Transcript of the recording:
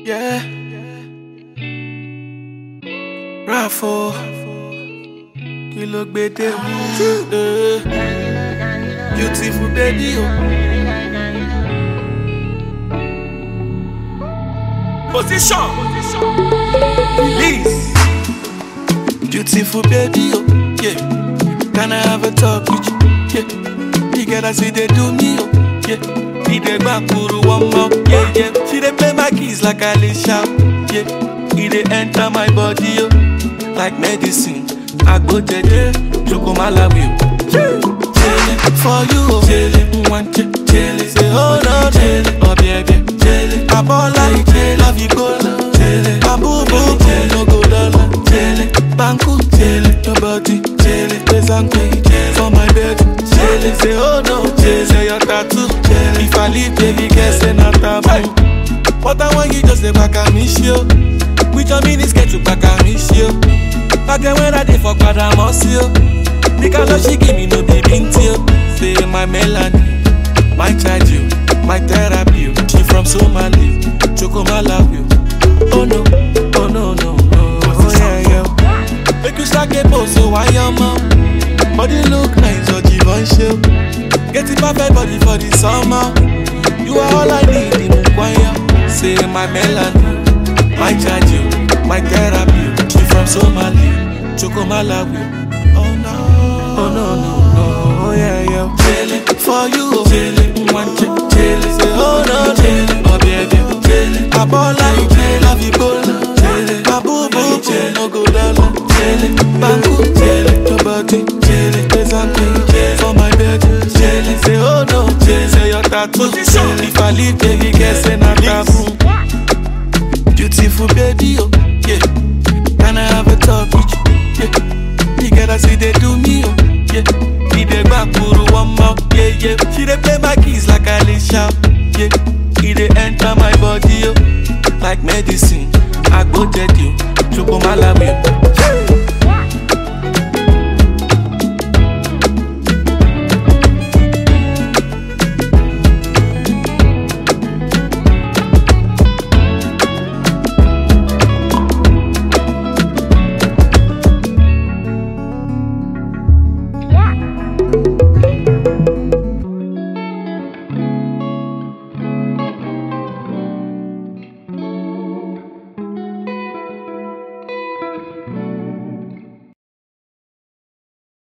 Yeah. Rafo. Kilo gbede. Beautiful baby. Position. Release. Beautiful baby. Yeah. Can I have a talk with you? Yeah. You gotta see they do me. Yeah. He dey back kuru one more. Yeah, yeah. She dey play my keys like Alicia. Yeah. He dey enter my body, yo. Like medicine. I go jeje. Joko malawi. Jelly for you. Jelly. Want you. Jelly. Say oh no. Jelly. Oh baby. Jelly. I ball like jelly. Love you go. Jelly. Bamboo boo. Jelly. No go dollar. Jelly. Banku. Jelly. Your body. Jelly. Bezanku. For my bed. Jelly. Say oh no. Jelly. Say your tattoo. Jelly. If I leave baby, guess it's not taboo. What I want you just say back at me, show. With your minis get to back at me, show. Back then when I did fuck bad, I must you. Because all she give me no be big deal. Say my melody, my charge you, my therapy. She from Somali, Choco Malawi. Oh no, oh no, no, no. Oh yeah, yeah. Make you start get both, so why your mom? Body look nice, or G1 show. Get it perfect body for the summer. You are all I need in Mukwaya. Say my melody, my charge you, my therapy. She from Somali, Choco Malawi. Oh no, oh no, no, no. Oh yeah, yeah. Jelly for you, jelly. Want you, jelly. Say oh no, jelly. Oh baby, jelly. I ball like jelly. Love you go, jelly. My boo boo, jelly. No go dollar, jelly. Banku, jelly. Your body, jelly. Bezanku, for my bed, jelly. Say oh no, jelly. Say your tattoo, jelly. If I leave, baby, guess it's not taboo. Beautiful baby, oh yeah. Can I have a talk with you? Yeah. You gotta see they do me, oh yeah. He dey back kuru one more, yeah, yeah. She dey play my keys like Alicia, yeah. He dey enter my body, oh, like medicine. I go dead you, Choco Malawi.